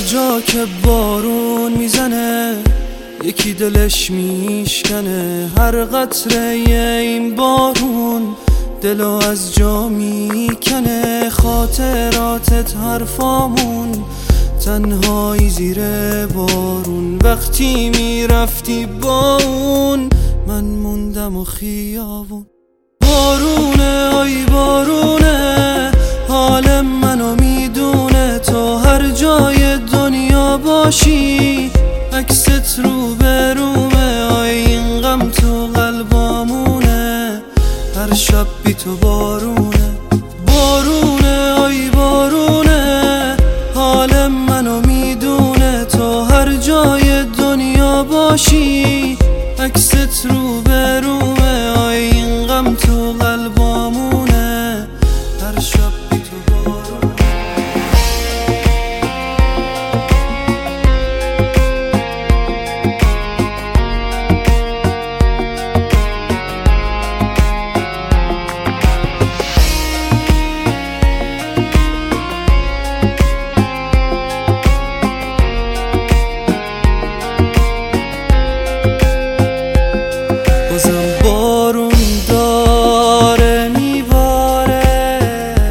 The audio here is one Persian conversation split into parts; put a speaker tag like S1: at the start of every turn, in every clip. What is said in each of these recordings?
S1: جا که بارون میزنه یکی دلش میشکنه، هر قطره این بارون دلو از جا میکنه. خاطراتت حرفامون تنهایی زیر بارون، وقتی میرفتی با اون من موندم و خیابون. بارونه آی بارونه حال منو میدونه، تو هر جای دنیا باشی عکست رو برومه. آی این غم تو قلبامونه، هر شب بی تو بارونه. بارونه آی بارونه حال منو میدونه، تو هر جای دنیا باشی عکست رو برومه. آی این غم تو قلبامونه، هر شب بی تو بارونه. بارون داره میباره،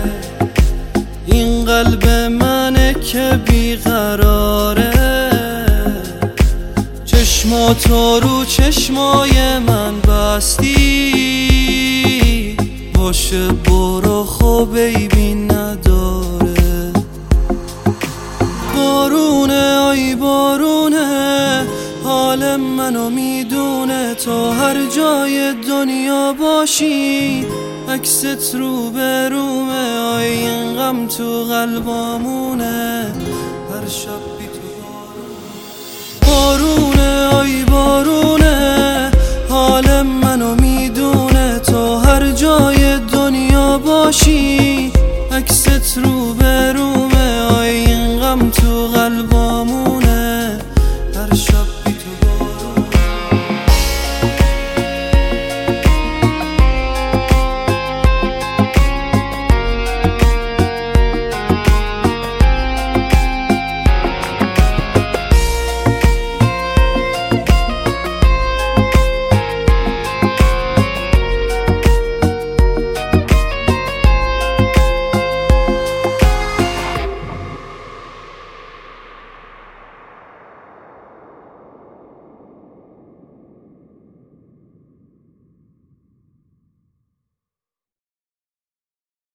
S1: این قلب منه که بیقراره. چشماتو رو چشمای من بستی، باشه برو خب عیبی نداره. بارونه آی بارونه حال منو میدونه، تو هر جای دنیا باشی عکست رو برومه. آی این غم تو قلبامونه، هر شب بی تو بارونه. آی بارونه حال منو میدونه، تو هر جای دنیا باشی عکست رو برومه.